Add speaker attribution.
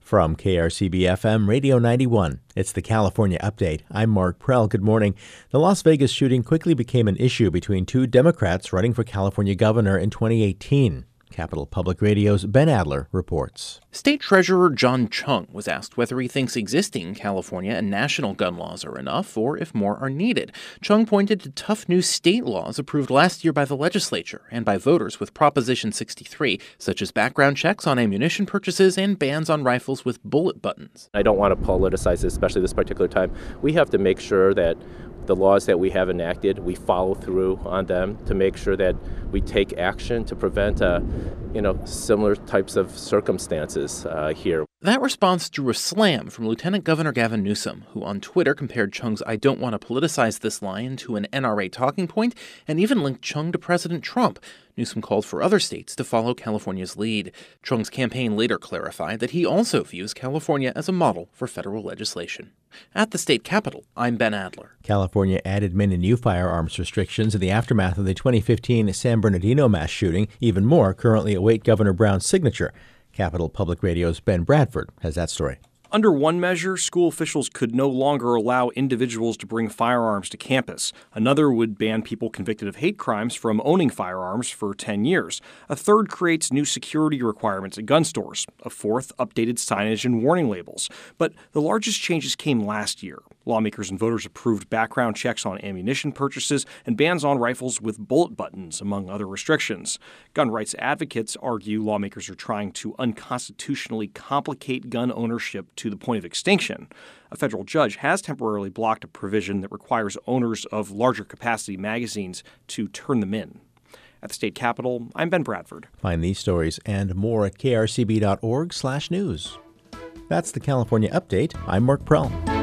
Speaker 1: From KRCB-FM Radio 91, it's the California Update. I'm Mark Prell. Good morning. The Las Vegas shooting quickly became an issue between two Democrats running for California governor in 2018. Capitol Public Radio's Ben Adler reports.
Speaker 2: State Treasurer John Chung was asked whether he thinks existing California and national gun laws are enough or if more are needed. Chung pointed to tough new state laws approved last year by the legislature and by voters with Proposition 63, such as background checks on ammunition purchases and bans on rifles with bullet buttons.
Speaker 3: I don't want to politicize this, especially this particular time. We have to make sure that the laws that we have enacted, we follow through on them to make sure that we take action to prevent, similar types of circumstances here.
Speaker 2: That response drew a slam from Lieutenant Governor Gavin Newsom, who on Twitter compared Chung's "I don't want to politicize this" line to an NRA talking point and even linked Chung to President Trump. Newsom called for other states to follow California's lead. Chung's campaign later clarified that he also views California as a model for federal legislation. At the state capitol, I'm Ben Adler.
Speaker 1: California added many new firearms restrictions in the aftermath of the 2015 San Bernardino mass shooting. Even more currently await Governor Brown's signature. Capitol Public Radio's Ben Bradford has that story.
Speaker 4: Under one measure, school officials could no longer allow individuals to bring firearms to campus. Another would ban people convicted of hate crimes from owning firearms for 10 years. A third creates new security requirements at gun stores. A fourth, updated signage and warning labels. But the largest changes came last year. Lawmakers and voters approved background checks on ammunition purchases and bans on rifles with bullet buttons, among other restrictions. Gun rights advocates argue lawmakers are trying to unconstitutionally complicate gun ownership to the point of extinction. A federal judge has temporarily blocked a provision that requires owners of larger capacity magazines to turn them in. At the state capitol, I'm Ben Bradford.
Speaker 1: Find these stories and more at krcb.org/news. That's the California Update. I'm Mark Prell.